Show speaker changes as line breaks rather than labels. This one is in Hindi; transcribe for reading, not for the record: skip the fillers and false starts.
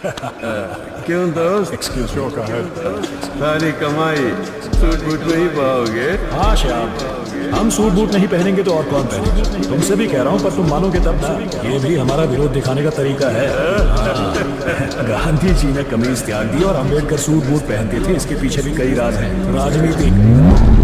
क्यों दोस्त?
एक्सक्यूज शो का है।
सारी कमाई सूट बूट में ही पाओगे?
हाँ श्याम, हम सूट बूट नहीं पहनेंगे तो और कौन पहनेंगे? तुमसे भी कह रहा हूँ, पर तुम मानोगे तब ना। ये भी हमारा विरोध दिखाने का तरीका है। गांधी जी ने कमीज त्याग दी और अम्बेडकर सूट बूट पहनते थे। इसके पीछे भी कई राज हैं। राजनीति